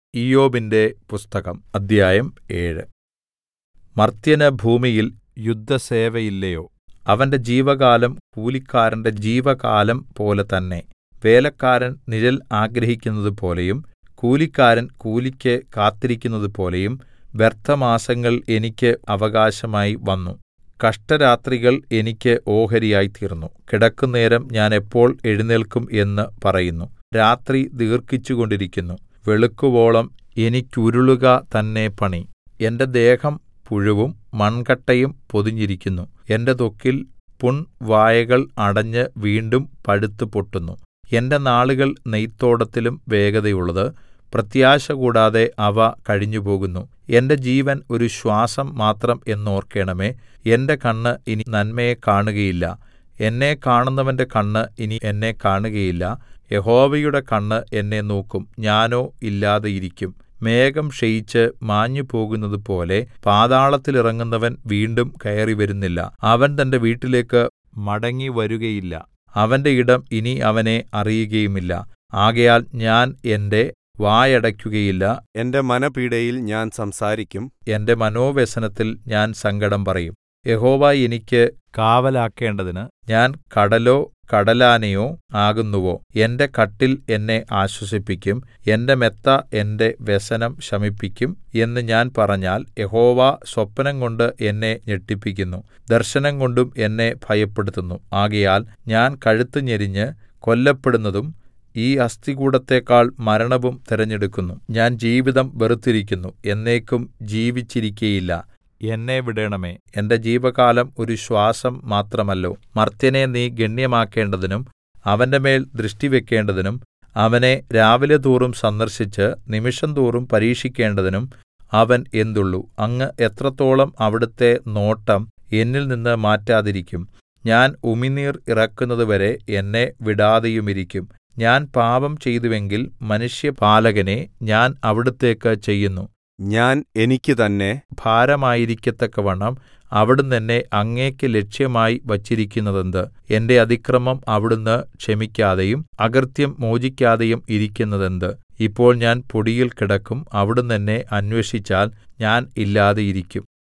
ഇയ്യോബിന്റെ പുസ്തകം അദ്ധ്യായം 7. മർത്യന് ഭൂമിയിൽ യുദ്ധസേവയില്ലയോ? അവന്റെ ജീവകാലം കൂലിക്കാരന്റെ ജീവകാലം പോലെ തന്നെ. വേലക്കാരൻ നിഴൽ ആഗ്രഹിക്കുന്നതുപോലെയും കൂലിക്കാരൻ കൂലിക്ക് കാത്തിരിക്കുന്നതുപോലെയും വ്യർത്ഥമാസങ്ങൾ എനിക്ക് അവകാശമായി വന്നു. കഷ്ടരാത്രികൾ എനിക്ക് ഓഹരിയായിത്തീർന്നു. കിടക്കുന്നേരം ഞാൻ എപ്പോൾ എഴുന്നേല്ക്കും എന്ന് പറയുന്നു. രാത്രി ദീർഘിച്ചുകൊണ്ടിരിക്കുന്നു. വെളുക്കുവോളം എനിക്കുരുളുക തന്നെ പണി. എന്റെ ദേഹം പുഴുവും മൺകട്ടയും പൊതിഞ്ഞിരിക്കുന്നു. എന്റെ ത്വക്കിൽ പുൺവായകൾ അടഞ്ഞ് വീണ്ടും പഴുത്തു പൊട്ടുന്നു. എന്റെ നാളുകൾ നെയ്ത്തോടത്തിലും വേഗതയുള്ളത്. പ്രത്യാശ കൂടാതെ അവ കഴിഞ്ഞുപോകുന്നു. എന്റെ ജീവൻ ഒരു ശ്വാസം മാത്രം എന്നോർക്കേണമേ. എന്റെ കണ്ണ് ഇനി നന്മയെ കാണുകയില്ല. എന്നെ കാണുന്നവന്റെ കണ്ണ് ഇനി എന്നെ കാണുകയില്ല. യഹോവയുടെ കണ്ണ് എന്നെ നോക്കും, ഞാനോ ഇല്ലാതെയിരിക്കും. മേഘം ക്ഷയിച്ച് മാഞ്ഞുപോകുന്നതുപോലെ പാതാളത്തിൽ ഇറങ്ങുന്നവൻ വീണ്ടും കയറിവരുന്നില്ല. അവൻ തന്റെ വീട്ടിലേക്ക് മടങ്ങിവരുകയില്ല. അവന്റെ ഇടം ഇനി അവനെ അറിയുകയുമില്ല. ആകയാൽ ഞാൻ എന്റെ വായടയ്ക്കുകയില്ല. എന്റെ മനപീഡയിൽ ഞാൻ സംസാരിക്കും. എന്റെ മനോവ്യസനത്തിൽ ഞാൻ സങ്കടം പറയും. യഹോവ എനിക്ക് കാവലാക്കേണ്ടതിന് ഞാൻ കടലോ കടലാനയോ ആകുന്നുവോ? എന്റെ കട്ടിൽ എന്നെ ആശ്വസിപ്പിക്കും, എന്റെ മെത്ത എന്റെ വ്യസനം ശമിപ്പിക്കും എന്ന് ഞാൻ പറഞ്ഞാൽ, യഹോവ സ്വപ്നംകൊണ്ട് എന്നെ ഞെട്ടിപ്പിക്കുന്നു, ദർശനംകൊണ്ടും എന്നെ ഭയപ്പെടുത്തുന്നു. ആകയാൽ ഞാൻ കഴുത്ത് ഞെരിഞ്ഞ് കൊല്ലപ്പെടുന്നതും ഈ അസ്ഥികൂടത്തേക്കാൾ മരണവും തിരഞ്ഞെടുക്കുന്നു. ഞാൻ ജീവിതം വെറുത്തിരിക്കുന്നു, എന്നേക്കും ജീവിച്ചിരിക്കയില്ല. എന്നെ വിടേണമേ. എന്റെ ജീവകാലം ഒരു ശ്വാസം മാത്രമല്ലോ. മർത്യനെ നീ ഗണ്യമാക്കേണ്ടതിനും അവന്റെ മേൽ ദൃഷ്ടിവെക്കേണ്ടതിനും അവനെ രാവിലെതോറും സന്ദർശിച്ച് നിമിഷംതോറും പരീക്ഷിക്കേണ്ടതിനും അവൻ എന്തുള്ളു? അങ്ങ് എത്രത്തോളം അവിടുത്തെ നോട്ടം എന്നിൽ നിന്ന് മാറ്റാതിരിക്കും? ഞാൻ ഉമിനീർ ഇറക്കുന്നതുവരെ എന്നെ വിടാതെയുമിരിക്കും. ഞാൻ പാപം ചെയ്തുവെങ്കിൽ മനുഷ്യപാലകനെ ഞാൻ അവിടുത്തേക്ക് ചെയ്യുന്നു. ഞാൻ എനിക്ക് തന്നെ ഭാരമായിരിക്കത്തക്കവണ്ണം അവിടുന്ന് എന്നെ അങ്ങേക്ക് ലക്ഷ്യമായി വച്ചിരിക്കുന്നതെന്ത്? എന്റെ അതിക്രമം അവിടുന്ന് ക്ഷമിക്കാതെയും അകൃത്യം മോചിക്കാതെയും ഇരിക്കുന്നതെന്ത്? ഇപ്പോൾ ഞാൻ പൊടിയിൽ കിടക്കും. അവിടുന്ന് എന്നെ അന്വേഷിച്ചാൽ ഞാൻ ഇല്ലാതെയിരിക്കും.